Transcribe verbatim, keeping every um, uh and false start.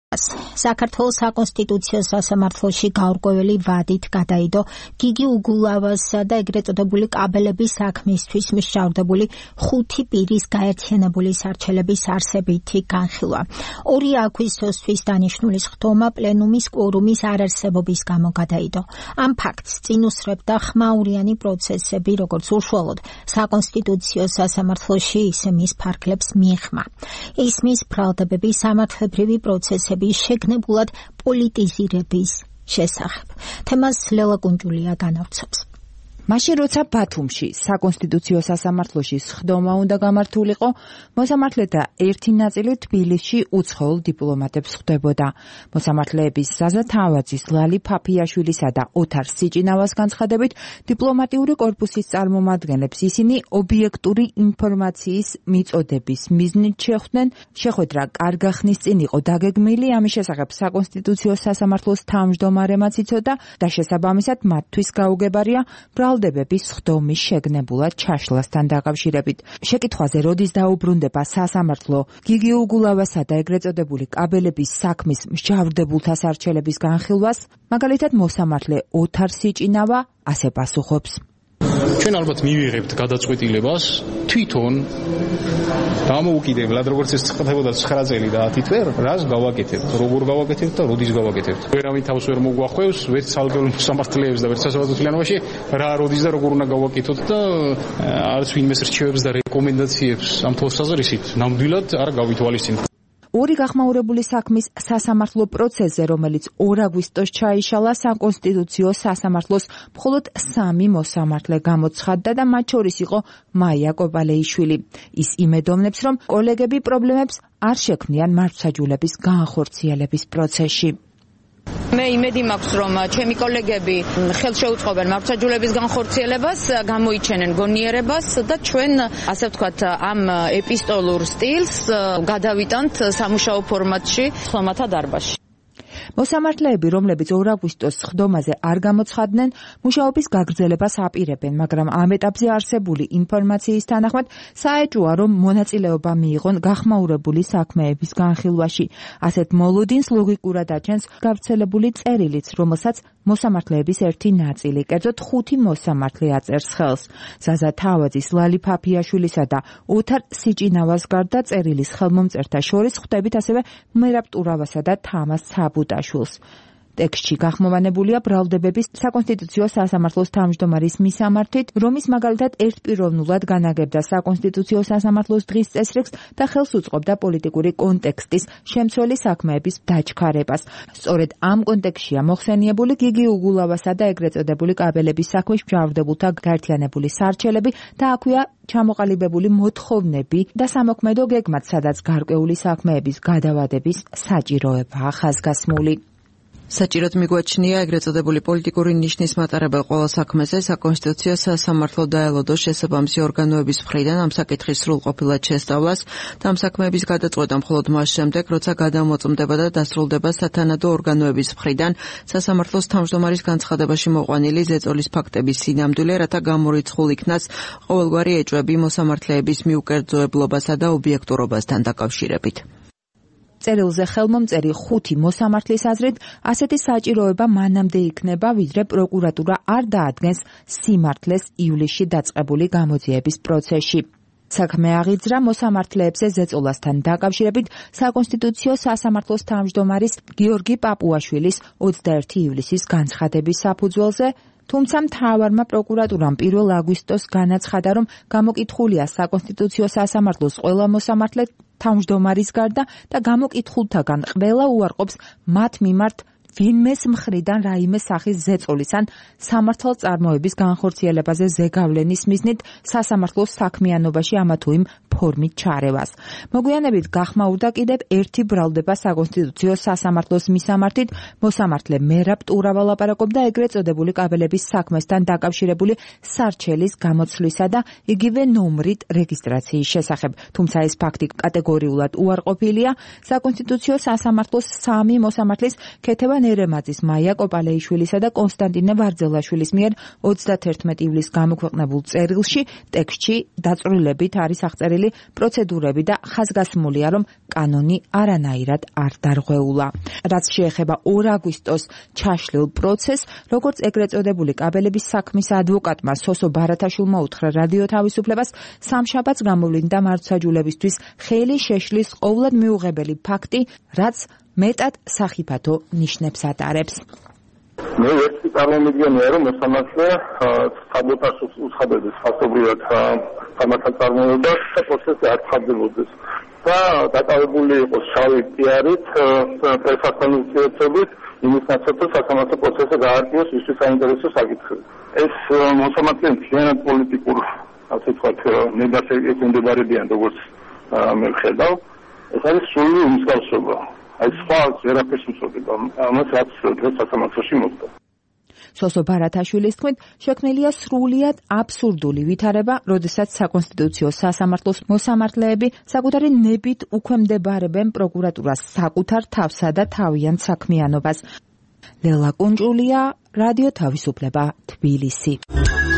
საქართველოს საკონსტიტუციო სასამართლოში გაურკვეველი ვადით გადაიდო გიგი უგულავასა და ეგრეთ წოდებული კაბელების საქმისთვის მსჯავრდებული ხუთი პირის გაერთიანებული სარჩელების არსებითი განხილვა. ორი აგვისტოსთვის დანიშნული სხდომა პლენუმის კვორუმის არარსებობის გამო გადაიდო. ამ ფაქტს წინ უსწრებდა ხმაურიანი პროცესები, როგორც უშუალოდ საკონსტიტუციო სასამართლოში, ისე მის ფარგლებს მიხმა. ისმის ბრალდებები სამართლებრივი პროცესები შეგნებულად პოლიტიზირების შესახებ. თემას ლელა კუნჯულია განავრცობს. მაშინ როცა ბათუმში საკონსტიტუციო სასამართლოში სხდომა უნდა გამართულიყო, მოსამართლეთა ერთი ნაწილი თბილისში უცხოელ დიპლომატებს ხვდებოდა. მოსამართლეების ზაზა თავაძის, ლალი ფაფიაშვილისა და ოთარ სიჭინავას განცხადებით, დიპლომატიური კორპუსის წარმომადგენლებს ისინი ობიექტური ინფორმაციის მიწოდების მიზნით შეხვდნენ. შეხვედრა კარგა ხნის წინ იყო დაგეგმილი, ამის შესახებ საკონსტიტუციო სასამართლოს თავმჯდომარემაც იცოდა და შესაბამისად მათთვის გაუგებარია ბრალდებების სხდომის შეგნებულად ჩაშლასთან დაკავშირებით. შეკითხვაზე როდის დაუბრუნდება სასამართლო გიგი უგულავასა და ეგრეთ წოდებული კაბელების საქმის მსჯავრდებულთა სარჩელების განხილვას, მაგალითად მოსამართლე ოთარ სიჭინავა ასე პასუხობს. ჩვენ ალბათ მივიღებთ გადაწყვეტილებას თვითონ დამოუკიდებლად, როგორც ეს ხდებოდა ცხრა წელი და ათი თვე, რას გავაკეთებთ, როგორ გავაკეთებთ და როდის გავაკეთებთ. ვერავინ თავს ვერ მოგვახვევს, ვერც სალგებელ მოსამართლეებს და ვერც საზოგადოებრივ რა როდის და როგორ უნდა გავაკეთოთ და არც ვინმეს რჩევებს და რეკომენდაციებს ამ თვალსაზრისით ნამდვილად არ გავითვალისწინებთ. ორი გახმაურებული საქმის სასამართლო პროცესზე, რომელიც ორ აგვისტოს ჩაიშალა, საკონსტიტუციო სასამართლოს მხოლოდ სამი მოსამართლე გამოცხადდა და მათ შორის იყო მაია კოპალეიშვილი. ის იმედოვნებს, რომ კოლეგები პრობლემებს არ შექმნიან მართლმსაჯულების განხორციელების პროცესში. მე იმედი მაქვს, რომ ჩემი კოლეგები ხელს შეუწყობენ მართლმსაჯულების განხორციელებას, გამოიჩენენ გონიერებას და ჩვენ, ასე ვთქვათ, ამ ეპისტოლურ სტილს გადავიტანთ სამუშაო ფორმატში ხლომათა დარბაზში. მოსამართლეები, რომლებიც ორ აგვისტოს სხდომაზე არ გამოცხადდნენ, მუშაობის გაგრძელებას აპირებენ, მაგრამ ამ ეტაპზე არსებული ინფორმაციის თანახმად საეჭვოა, რომ მონაწილეობა მიიღონ გახმაურებული საქმეების განხილვაში. ასეთ მოლოდინს ლოგიკურად აჩენს გავრცელებული წერილიც, რომელსაც მოსამართლეების ერთი ნაწილი, კერძოდ ხუთი მოსამართლე აწერს ხელს. ზაზა თავაძის, ლალი ფაფიაშვილისა და ოთარ სიჭინავას გარდა წერილის ხელმომწერთა შორის ხვდებით ასევე მერაბ ტურავასა და თამას საბუტაშვილს. ტექსტში გახმოვანებულია ბრალდებების საკონსტიტუციო სასამართლოს თავმჯდომარის მისამართით, რომის მაგალითად ერთპიროვნულად განაგებდა საკონსტიტუციო სასამართლოს დღის წესრიგს და ხელს უწყობდა პოლიტიკური კონტექსტის შემცველი საქმეების დაჩქარებას. სწორედ ამ კონტექსტშია მოხსენიებული გიგი უგულავასა და ეგრეთ წოდებული კაბელების საქმის მსჯავრდებულთა გაერთიანებული სარჩელები და აქვეა ჩამოყალიბებული მოთხოვნები და სამოქმედო გეგმაც, სადაც გარკვეული საქმეების გადავადების საჭიროებაა ხაზგასმული. საჭიროდ მიგვაჩნია ეგრეთ წოდებული პოლიტიკური ნიშნის მატარებელ ყველა საქმეზე საკონსტიტუციო სასამართლო დაელოდოს შესაბამისი ორგანოების მხრიდან ამ საკითხის სრულყოფილად შესწავლას და ამ საქმეების გადაწყვეტა მხოლოდ მას შემდეგ, როცა გადამოწმდება და დასრულდება სათანადო ორგანოების მხრიდან სასამართლოს თავმჯდომარის განცხადებაში მოყვანილი ზეწოლის ფაქტების სინამდვილე, რათა გამორიცხულ იქნას ყოველგვარი ეჭვები მოსამართლეების მიუკერძოებლობასა და ობიექტურობასთან დაკავშირებით. წერილზე ხელმომწერი ხუთი მოსამართლის აზრით, ასეთი საჭიროება მანამდე იქნება, ვიდრე პროკურატურა არ დაადგენს სიმართლეს ივლისში დაწყებული გამოძიების პროცესში. საქმე აღიძრა მოსამართლეებზე ზეწოლასთან დაკავშირებით საკონსტიტუციო სასამართლოს თავმჯდომარის გიორგი პაპუაშვილის ოცდაერთი ივლისის განცხადების საფუძველზე, თუმცა მთავარმა პროკურატურამ პირველ აგვისტოს განაცხადა, რომ გამოკითხულია საკონსტიტუციო სასამართლოს ყველა მოსამართლე თავმჯდომარის გარდა და გამოკითხულთაგან ყველა უარყოფს მათ მიმართ ვინმეს მხრიდან რაიმე სახის ზეწოლის ან სამართალწარმოების განხორციელებაზე ზეგავლენის მიზნით სასამართლოს საქმიანობაში ამა თუ იმ ფორმით ჩარევას. მოგვიანებით გახმაურდა კიდევ ერთი ბრალდება საკონსტიტუციო სასამართლოს მისამართით, მოსამართლე მერაბ ტურავა ლაპარაკობდა ეგრეთ წოდებული კაბელების საქმესთან დაკავშირებული სარჩელის გამოცვლისა და იგივე ნომრით რეგისტრაციის შესახებ. თუმცა ეს ფაქტი კატეგორიულად უარყოფილია. საკონსტიტუციო სასამართლოს სამი მოსამართლის ქეთევან ივან ერემაძის, მაია კოპალეიშვილისა და კონსტანტინე ვარძელაშვილის მიერ ოცდაათერთმეტი ივლისს გამოქვეყნებულ წერილში ტექსტში დაწვრილებით არის აღწერილი პროცედურები და ხაზგასმულია, რომ კანონი არანაირად არ დარღვეულა. რაც შეეხება ორ აგვისტოს ჩაშლილ პროცესს, როგორც ეგრეთ წოდებული კაბელების საქმის ადვოკატმა სოსო ბარათაშვილმა უთხრა რადიო თავისუფლებას, სამშაბათს გამოვლინდა მართლმსაჯულებისთვის ხელი შეშლის ყოვლად მიუღებელი ფაქტი, რაც მეტად სახიფათო ნიშნებს ატარებს. მე ერთი წარმომიდგენია, რომ მოსამართლე საბოტაჟს უცხადებს ფაქტობრივად სამართალ წარმოებას და პროცესი არ ცხადდებოდეს და დაკავებული იყოს შავი პიარით, პრესასთან ურთიერთობით, იმის ნაცვლად, რომ სასამართლო პროცესი გაარკვიოს ისე საინტერესო საკითხები. ეს მოსამართლე მთლიანად პოლიტიკურ, ასე ვთქვათ, ნებას ექვემდებარებიან, როგორც მე ვხედავ. ეს არის სრული უმსგავსობა. აი სხვა ვერაფერს უწოდება, ამას რაც დღეს სასამართლოში მოხდა. სოსო ბარათაშვილის თქმით, შექმნილია სრულიად აბსურდული ვითარება, როდესაც საკონსტიტუციო სასამართლოს მოსამართლეები საკუთარი ნებით უქვემდებარებენ პროკურატურას საკუთარ თავსა და თავიანთ საქმიანობას. ლელა კუნჭულია, რადიო თავისუფლება, თბილისი.